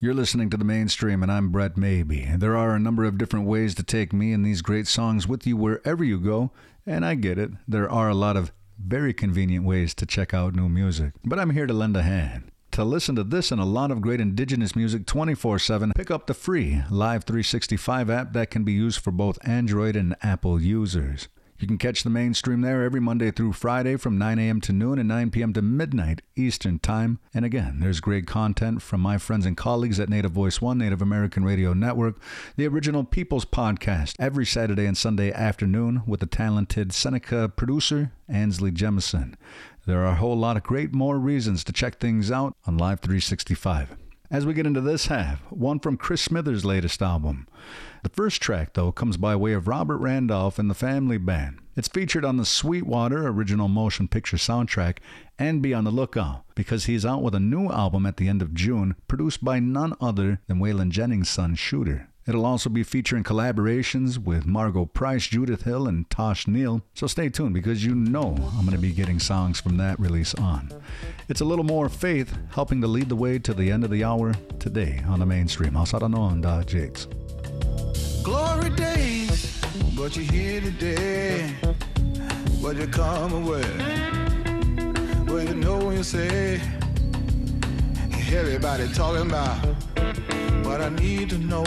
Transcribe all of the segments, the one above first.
You're listening to The Mainstream, and I'm Brett Maybe. There are a number of different ways to take me and these great songs with you wherever you go, and I get it. There are a lot of very convenient ways to check out new music, but I'm here to lend a hand. To listen to this and a lot of great indigenous music 24/7, pick up the free Live 365 app that can be used for both Android and Apple users. You can catch The Mainstream there every Monday through Friday from 9 a.m. to noon and 9 p.m. to midnight Eastern Time. And again, there's great content from my friends and colleagues at Native Voice One, Native American Radio Network, the Original Peoples Podcast, every Saturday and Sunday afternoon with the talented Seneca producer, Ansley Jemison. There are a whole lot of great more reasons to check things out on Live 365. As we get into this half, one from Chris Smithers' latest album. The first track, though, comes by way of Robert Randolph and the Family Band. It's featured on the Sweetwater original motion picture soundtrack, and be on the lookout, because he's out with a new album at the end of June, produced by none other than Waylon Jennings' son, Shooter. It'll also be featuring collaborations with Margot Price, Judith Hill, and Tosh Neal, so stay tuned because you know I'm going to be getting songs from that release on. It's a little more faith, helping to lead the way to the end of the hour today on The Mainstream. Hasaranoanda Jakes. Glory days, but you're here today, but you come away. Well, you know when you say, everybody talking about, but I need to know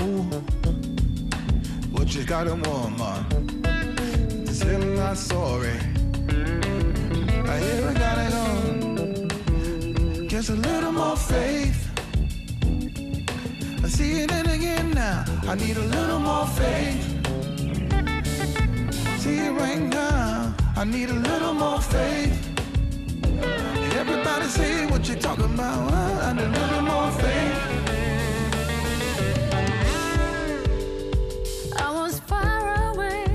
what you got in woman. Tell me I'm sorry. I hear I got it on. Just a little more faith. I see it in again now. I need a little more faith. See it right now. I need a little more faith. Everybody say what you talking about. I need a little more faith. I was far away,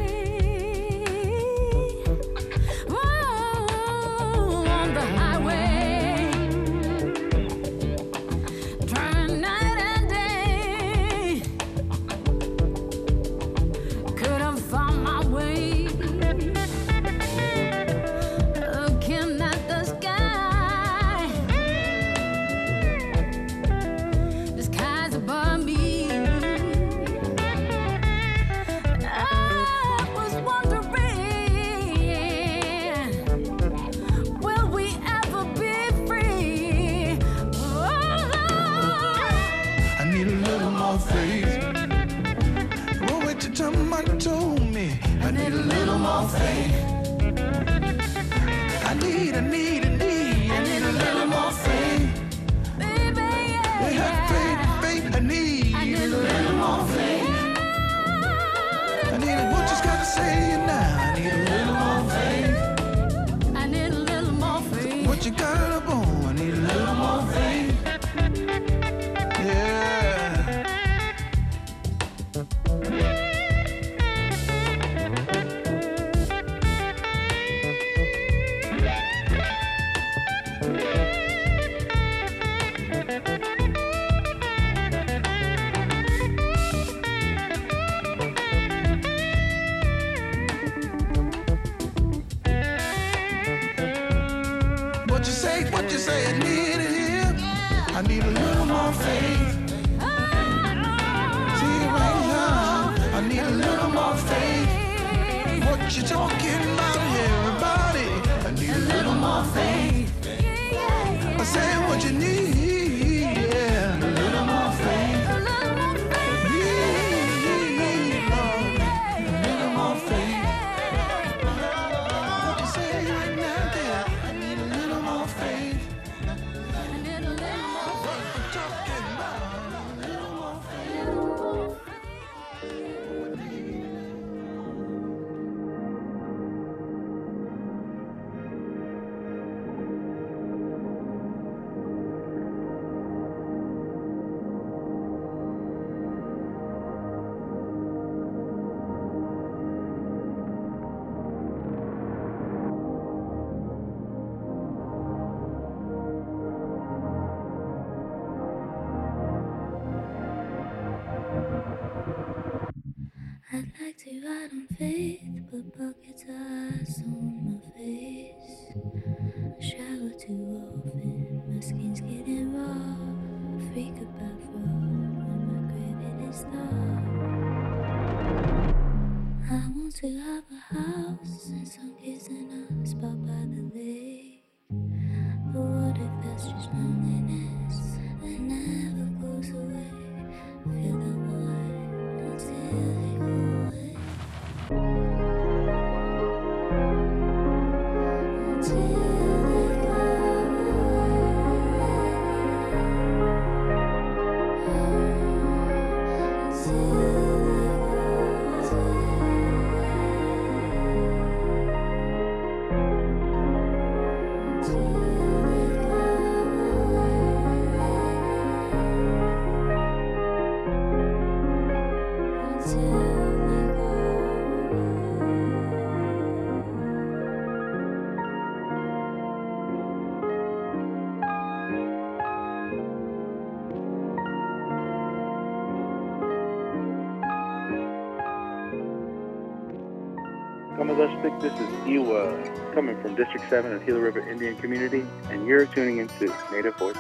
on the highway, driving night and day. Could have found my way, looking at the sky. The skies above me. I was wondering, will we ever be free? I need a little more faith. Won't wait till somebody told me. I need a little more faith. I need a little more faith. Baby, We have faith. I need a little more faith. I need what you got to say now. I need a little more faith. I need a little more faith. What you got up on? I need a little more faith. Yeah. What you say, I need it here. I need a little more faith. See it right now. I need a little more faith. What you talking about, everybody? I need a little more faith. I say what you need, yeah. A little more faith. A little more faith. Yeah, a little more faith. What you say right now, dear? I need a little more faith. I need a little more What you talking about? A little more faith. I'd like to ride on faith, but buckets of ice on my face. I shower too often, my skin's getting raw. Freak about frost. to have a house and some kids in a spot by the lake. But what if that's just loneliness that never goes away? Feel the void until they go away. Until they go away. This is Iwa, coming from District 7 of Gila River Indian Community, and you're tuning into Native Voice.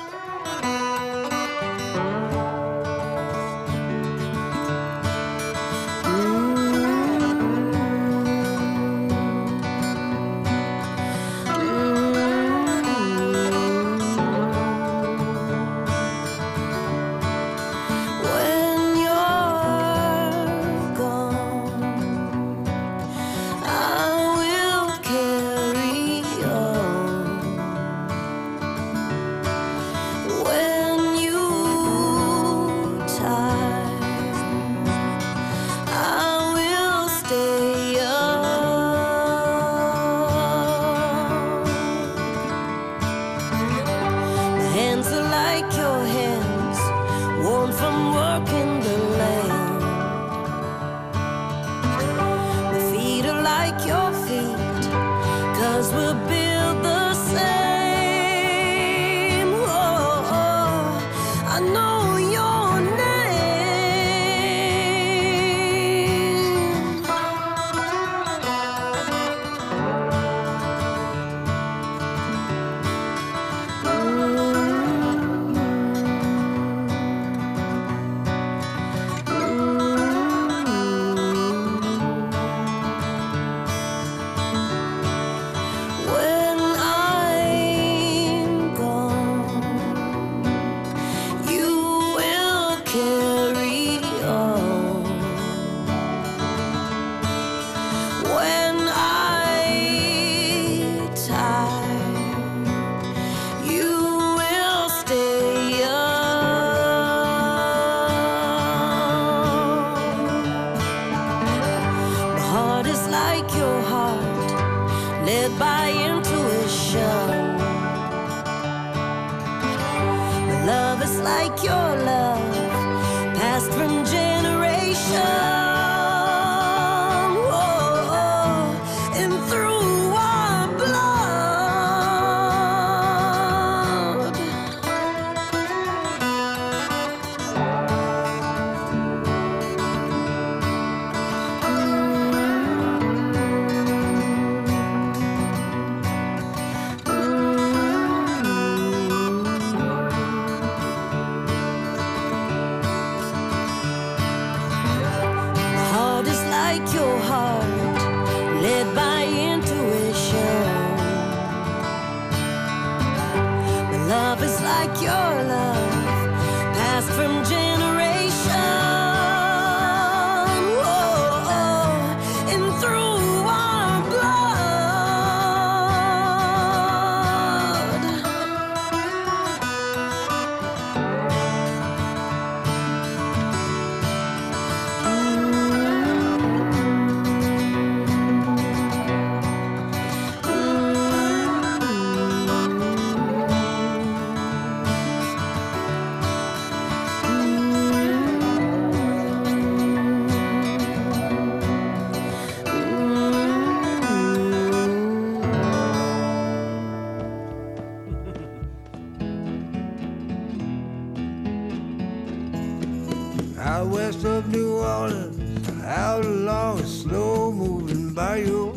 Out west of New Orleans, out along a slow-moving bayou.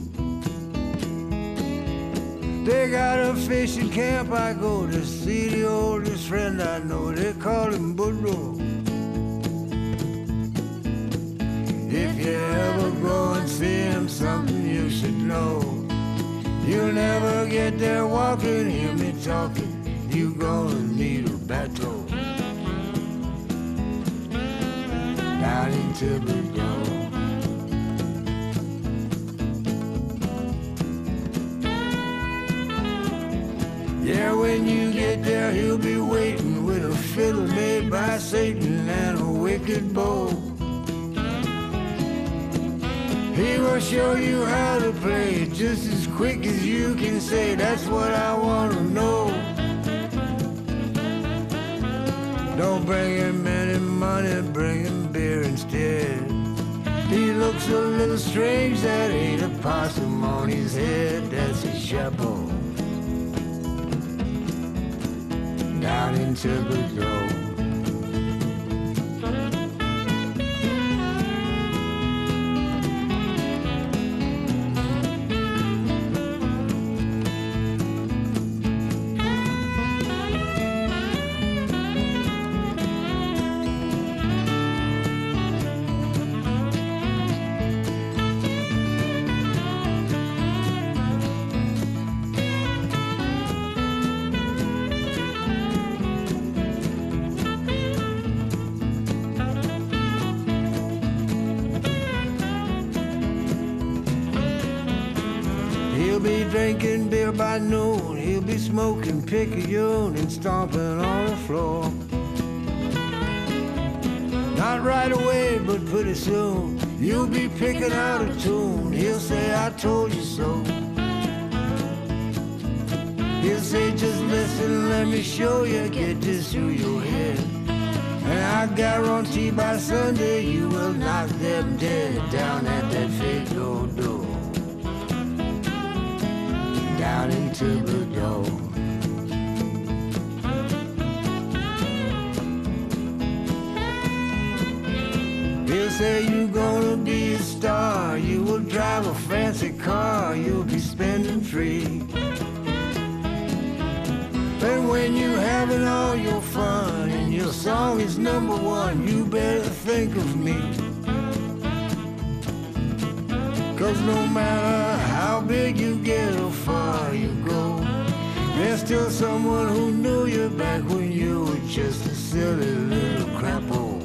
They got a fishing camp, I go to see the oldest friend I know. They call him Boudreaux. If you ever go and fish You'll never get there walking, hear me talking. You gonna need a battle down in Thibodeau. Yeah, when you get there, he'll be waiting with a fiddle made by Satan and a wicked bow. He will show you how to play it just as quick as you can say, that's what I want to know. Don't bring him any money, bring him beer instead. He looks a little strange, that ain't a possum on his head, that's a chapeau down in Thibodeau. Drinking beer by noon, he'll be smoking picayune and stomping on the floor. Not right away, but pretty soon, you'll be picking out a tune. He'll say, I told you so. He'll say, just listen, let me show you, get this through your head. And I guarantee by Sunday you will knock them dead down at that fake old door. Down in Thibodeau. He'll say you're gonna be a star, you will drive a fancy car, you'll be spending free. And when you're having all your fun and your song is number one, you better think of me. 'Cause no matter how big you get or far you go, there's still someone who knew you back when you were just a silly little crappo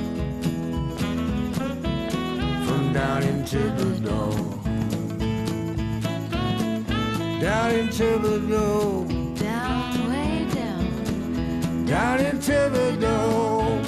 from down in Thibodeau. Down in Thibodeau. Down, way down. Down in Thibodeau.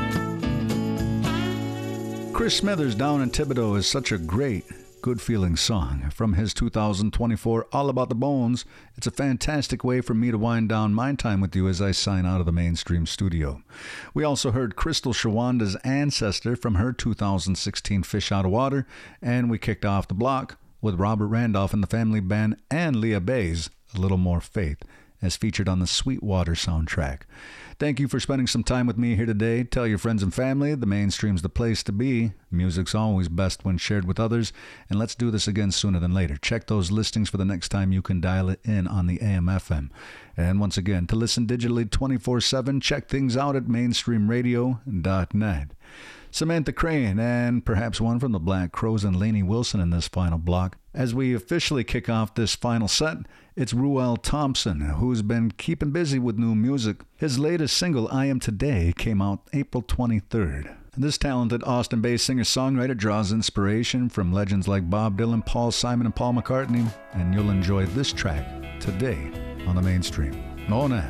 Chris Smithers, Down in Thibodeau, is such a great, good-feeling song. From his 2024 All About the Bones, it's a fantastic way for me to wind down my time with you as I sign out of the Mainstream studio. We also heard Crystal Shawanda's Ancestor from her 2016 Fish Out of Water, and we kicked off the block with Robert Randolph and the Family Band and Leah Bayes, A Little More Faith, as featured on the Sweetwater soundtrack. Thank you for spending some time with me here today. Tell your friends and family the Mainstream's the place to be. Music's always best when shared with others. And let's do this again sooner than later. Check those listings for the next time you can dial it in on the AM/FM. And once again, to listen digitally 24/7, check things out at mainstreamradio.net. Samantha Crane, and perhaps one from the Black Crowes and Lainey Wilson in this final block. As we officially kick off this final set, it's Ruel Thompson, who's been keeping busy with new music. His latest single, I Am Today, came out April 23rd. This talented Austin-based singer-songwriter draws inspiration from legends like Bob Dylan, Paul Simon, and Paul McCartney, and you'll enjoy this track today on the Mainstream. Mona.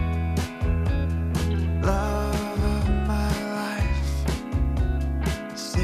Love of my life,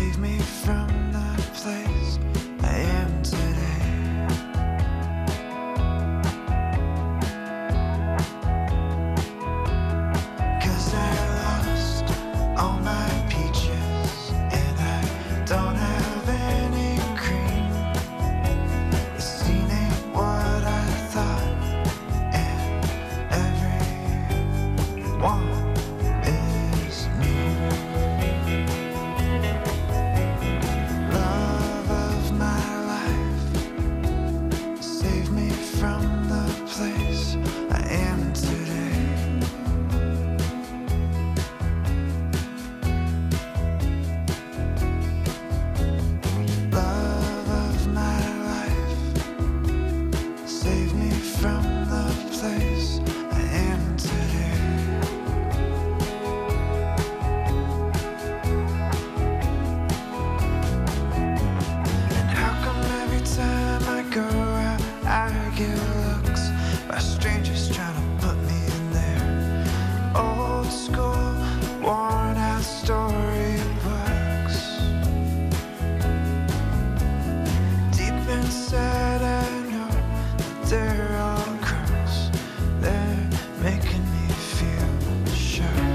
inside I know that they're all crooks. They're making me feel sure.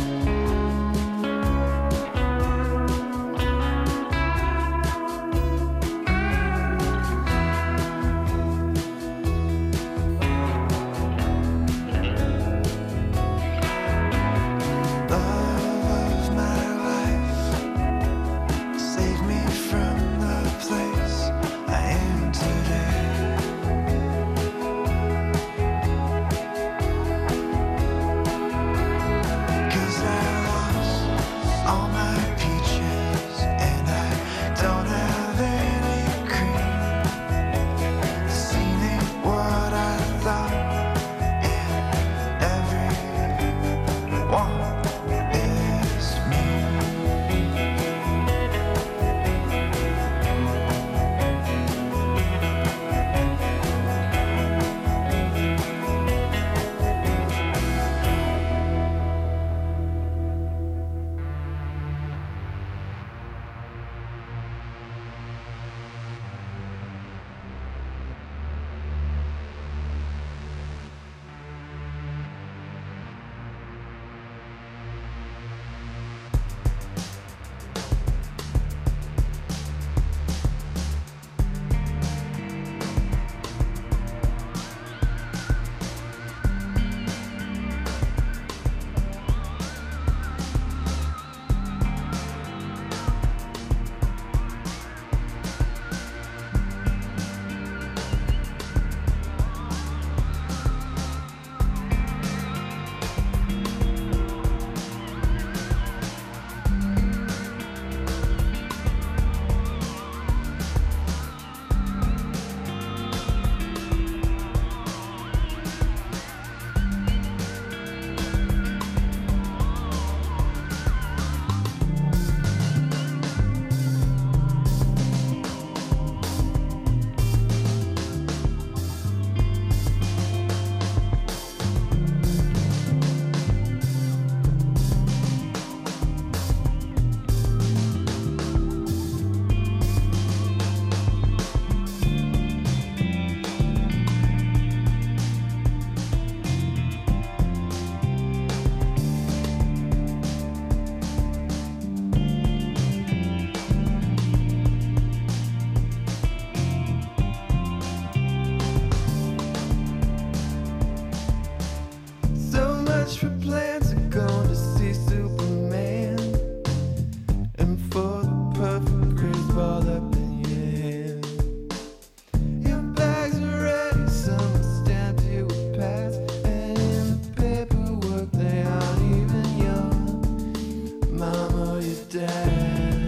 For plans are going to see Superman, and for the perfect craze ball up in your hand. Your bags are ready, some stamped you with pass, and in the paperwork they aren't even your mom or your dad.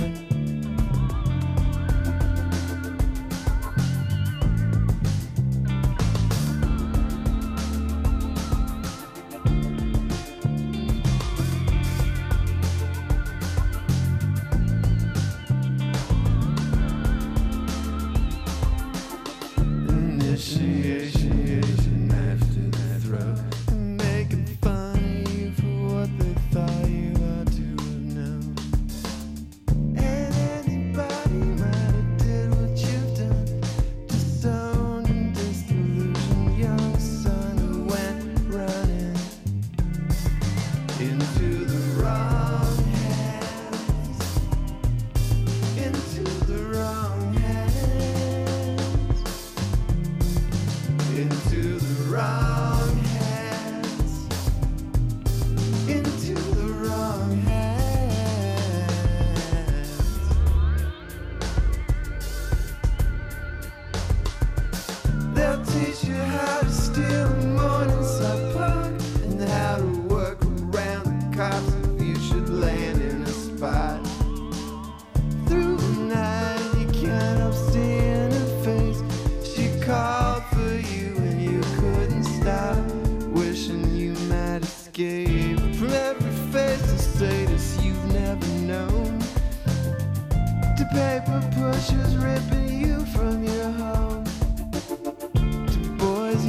Initiation after the throat, making fun of you for what they thought you ought to have known. And anybody might have did what you've done, disowned and disillusioned young son who went running into the wrong hands, into the wrong hands. Into the wrong hands, into the wrong hands. They'll teach you how to steal a Morningside Park and how to work around the cops if you should land in a spot. Through the night you can't help seeing her face. She called for you and you couldn't stop, wishing you might escape from every face of sadist you've never known, to paper pushers ripping you from your home, to boys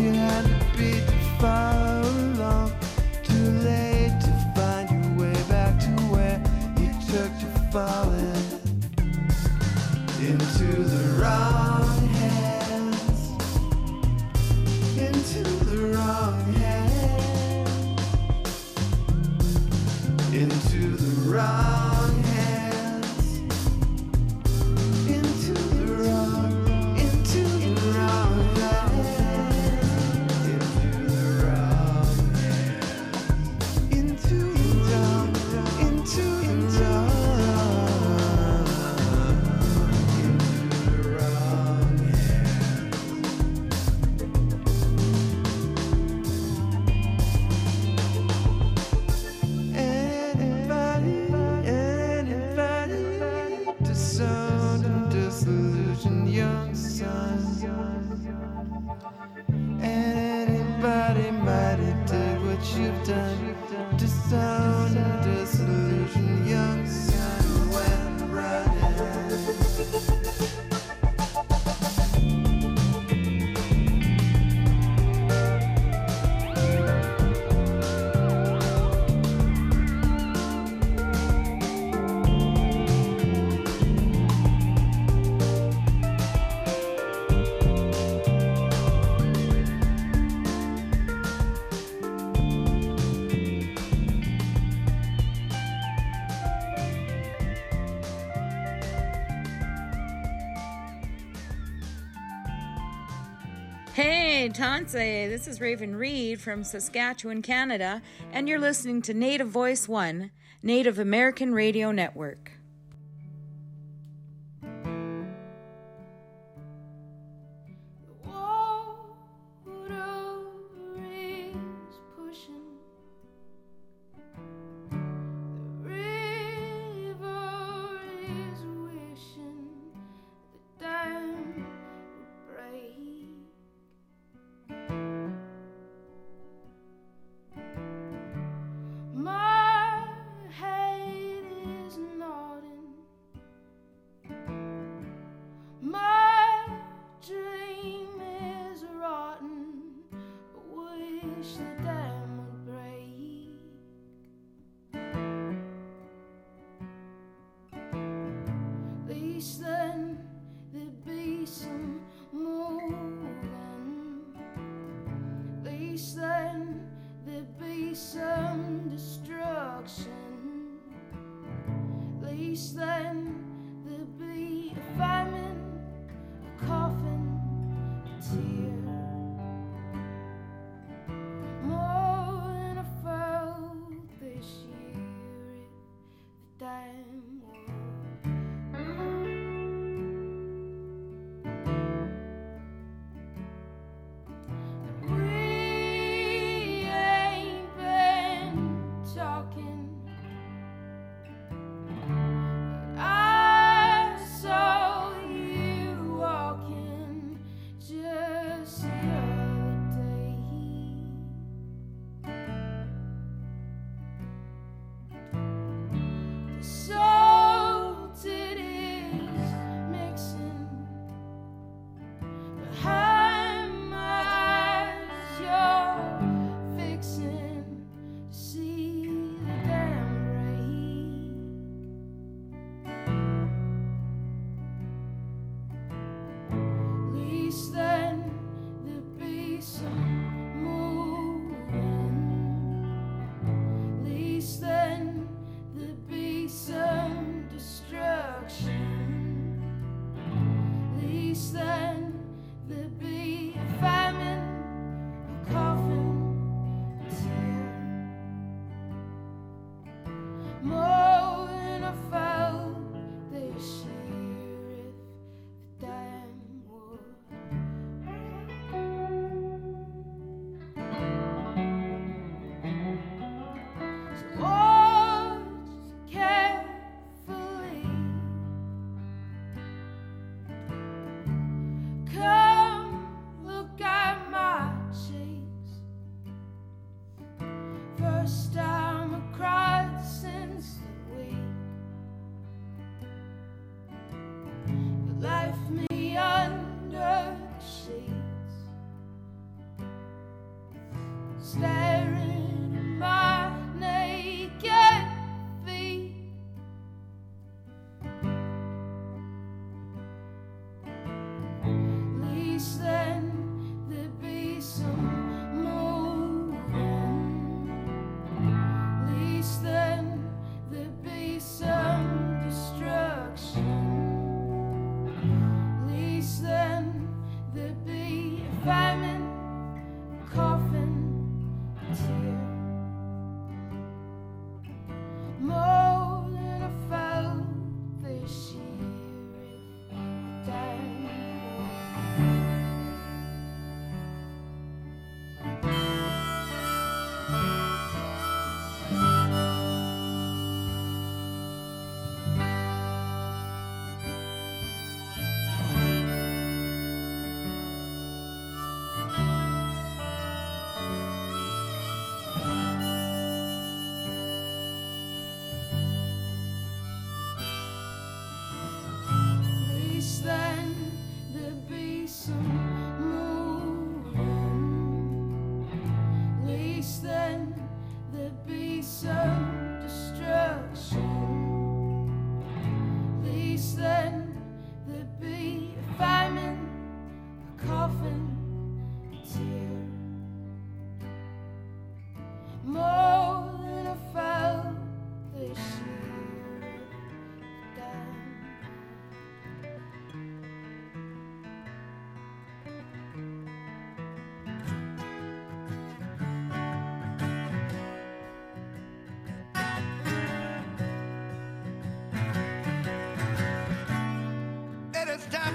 Hey, Tanse, this is Raven Reed from Saskatchewan, Canada, and you're listening to Native Voice One, Native American Radio Network.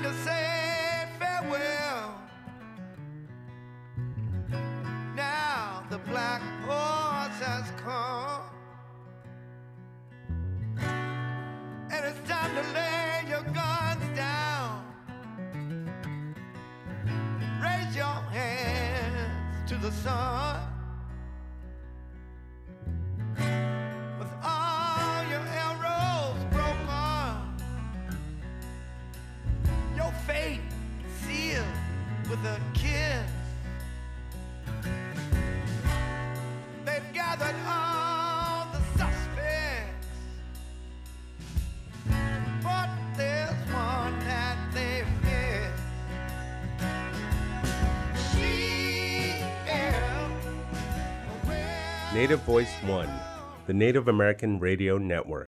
to say farewell. Now the black horse has come, and it's time to lay your guns down. Raise your hands to the sun. With all your arrows broken, your fate sealed with a kiss. They've gathered all the suspects, but there's one that they've missed. Native Voice One, the Native American Radio Network.